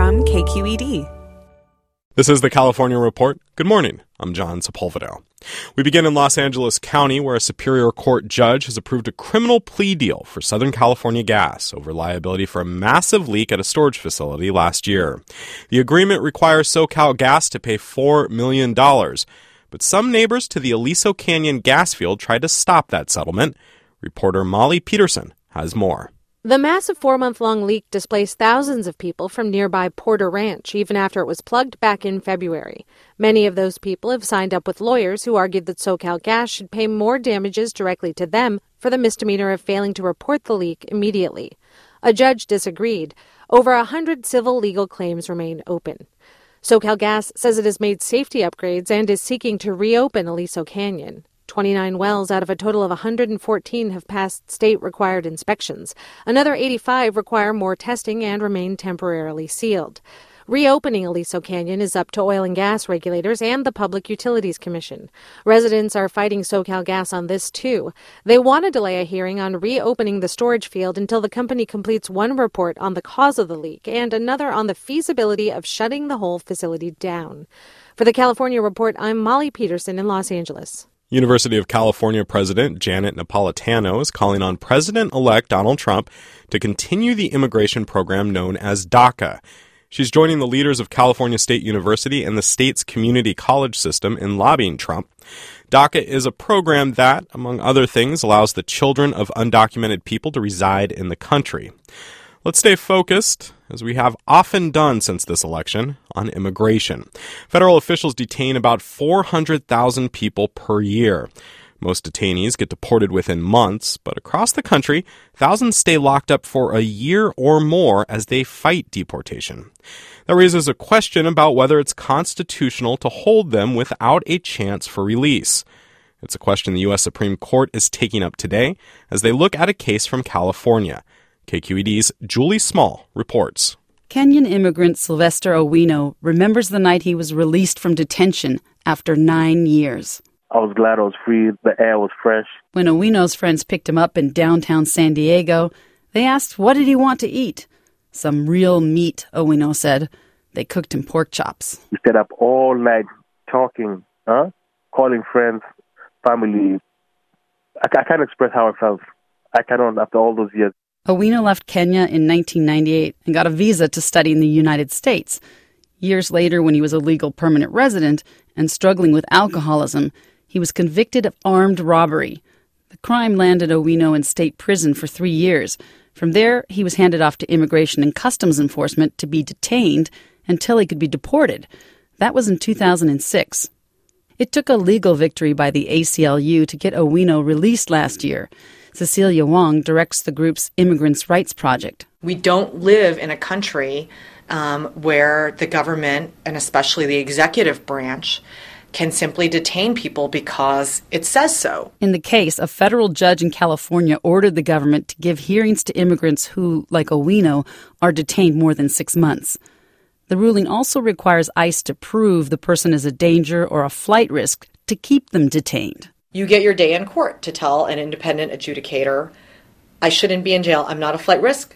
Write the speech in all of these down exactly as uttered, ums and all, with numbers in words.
from K Q E D. This is the California Report. Good morning. I'm John Sepulveda. We begin in Los Angeles County, where a Superior Court judge has approved a criminal plea deal for Southern California Gas over liability for a massive leak at a storage facility last year. The agreement requires SoCal Gas to pay four million dollars, but some neighbors to the Aliso Canyon gas field tried to stop that settlement. Reporter Molly Peterson has more. The massive four-month-long leak displaced thousands of people from nearby Porter Ranch, even after it was plugged back in February. Many of those people have signed up with lawyers who argued that SoCal Gas should pay more damages directly to them for the misdemeanor of failing to report the leak immediately. A judge disagreed. Over a hundred civil legal claims remain open. SoCal Gas says it has made safety upgrades and is seeking to reopen Aliso Canyon. twenty-nine wells out of a total of one hundred fourteen have passed state-required inspections. Another eighty-five require more testing and remain temporarily sealed. Reopening Aliso Canyon is up to oil and gas regulators and the Public Utilities Commission. Residents are fighting SoCal Gas on this, too. They want to delay a hearing on reopening the storage field until the company completes one report on the cause of the leak and another on the feasibility of shutting the whole facility down. For the California Report, I'm Molly Peterson in Los Angeles. University of California President Janet Napolitano is calling on President-elect Donald Trump to continue the immigration program known as DACA. She's joining the leaders of California State University and the state's community college system in lobbying Trump. DACA is a program that, among other things, allows the children of undocumented people to reside in the country. Let's stay focused, as we have often done since this election, on immigration. Federal officials detain about four hundred thousand people per year. Most detainees get deported within months, but across the country, thousands stay locked up for a year or more as they fight deportation. That raises a question about whether it's constitutional to hold them without a chance for release. It's a question the U S Supreme Court is taking up today as they look at a case from California. K Q E D's Julie Small reports. Kenyan immigrant Sylvester Owino remembers the night he was released from detention after nine years. I was glad I was free. The air was fresh. When Owino's friends picked him up in downtown San Diego, they asked what did he want to eat. Some real meat, Owino said. They cooked him pork chops. We stayed up all night talking, huh? Calling friends, family. I, I can't express how I felt. I cannot after all those years. Owino left Kenya in nineteen ninety-eight and got a visa to study in the United States. Years later, when he was a legal permanent resident and struggling with alcoholism, he was convicted of armed robbery. The crime landed Owino in state prison for three years. From there, he was handed off to Immigration and Customs Enforcement to be detained until he could be deported. That was in two thousand six. It took a legal victory by the A C L U to get Owino released last year. Cecilia Wong directs the group's Immigrants' Rights Project. We don't live in a country um, where the government, and especially the executive branch, can simply detain people because it says so. In the case, a federal judge in California ordered the government to give hearings to immigrants who, like Owino, are detained more than six months. The ruling also requires ICE to prove the person is a danger or a flight risk to keep them detained. You get your day in court to tell an independent adjudicator, I shouldn't be in jail. I'm not a flight risk.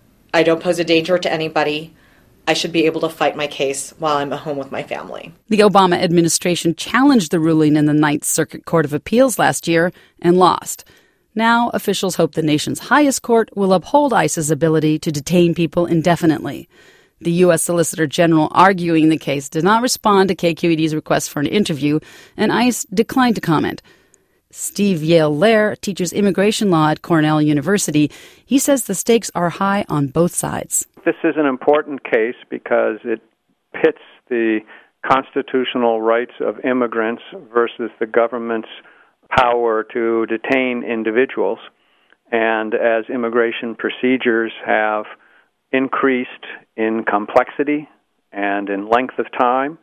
I don't pose a danger to anybody. I should be able to fight my case while I'm at home with my family. The Obama administration challenged the ruling in the Ninth Circuit Court of Appeals last year and lost. Now, officials hope the nation's highest court will uphold ICE's ability to detain people indefinitely. The U S Solicitor General arguing the case did not respond to K Q E D's request for an interview, and ICE declined to comment. Steve Yale-Lair teaches immigration law at Cornell University. He says the stakes are high on both sides. This is an important case because it pits the constitutional rights of immigrants versus the government's power to detain individuals. And as immigration procedures have increased in complexity and in length of time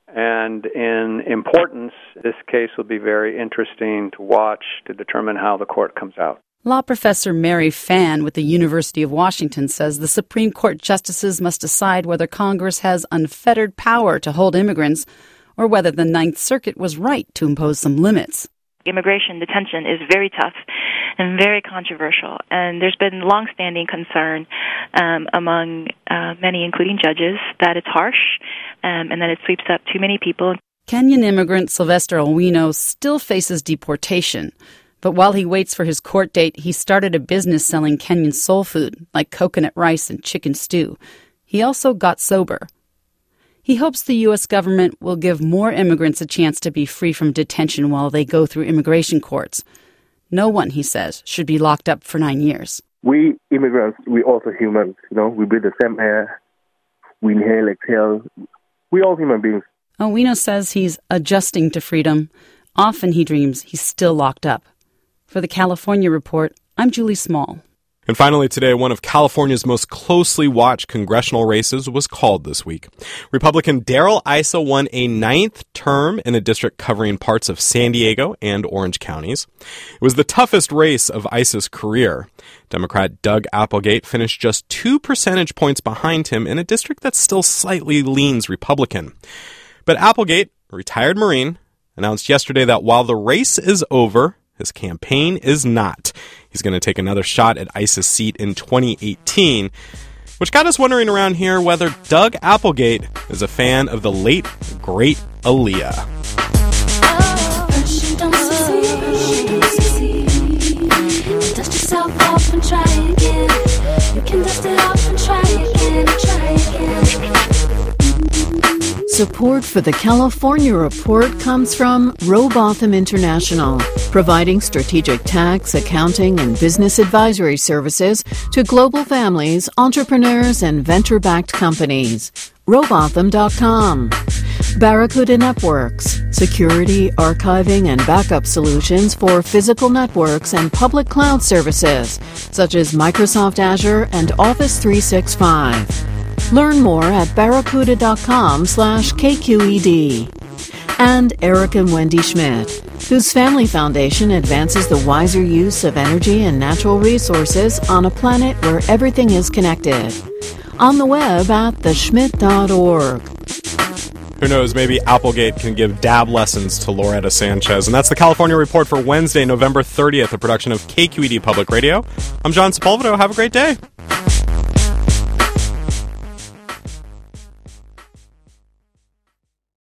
and in importance, this case will be very interesting to watch to determine how the court comes out. Law professor Mary Phan with the University of Washington says the Supreme Court justices must decide whether Congress has unfettered power to hold immigrants or whether the Ninth Circuit was right to impose some limits. Immigration detention is very tough and very controversial, and there's been longstanding concern um, among uh, many, including judges, that it's harsh um, and that it sweeps up too many people. Kenyan immigrant Sylvester Owino still faces deportation, but while he waits for his court date, he started a business selling Kenyan soul food like coconut rice and chicken stew. He also got sober. He hopes the U S government will give more immigrants a chance to be free from detention while they go through immigration courts. No one, he says, should be locked up for nine years. We immigrants, we also humans, you know, we breathe the same air, we inhale, exhale. We're all human beings. Owino says he's adjusting to freedom. Often he dreams he's still locked up. For the California Report, I'm Julie Small. And finally today, one of California's most closely watched congressional races was called this week. Republican Darrell Issa won a ninth term in a district covering parts of San Diego and Orange counties. It was the toughest race of Issa's career. Democrat Doug Applegate finished just two percentage points behind him in a district that still slightly leans Republican. But Applegate, a retired Marine, announced yesterday that while the race is over, his campaign is not. He's going to take another shot at Issa's seat in twenty eighteen, which got us wondering around here whether Doug Applegate is a fan of the late, great Aaliyah. Dust yourself off and try again. You can dust it off and try again, try again. Support for the California Report comes from Robotham International, providing strategic tax, accounting, and business advisory services to global families, entrepreneurs, and venture-backed companies. Robotham dot com. Barracuda Networks, security, archiving, and backup solutions for physical networks and public cloud services, such as Microsoft Azure and Office three sixty-five. Learn more at barracuda dot com slash K Q E D. And Eric and Wendy Schmidt, whose family foundation advances the wiser use of energy and natural resources on a planet where everything is connected. On the web at the schmidt dot org. Who knows, maybe Applegate can give dab lessons to Loretta Sanchez. And that's the California Report for Wednesday, November thirtieth, a production of K Q E D Public Radio. I'm John Sepulveda. Have a great day.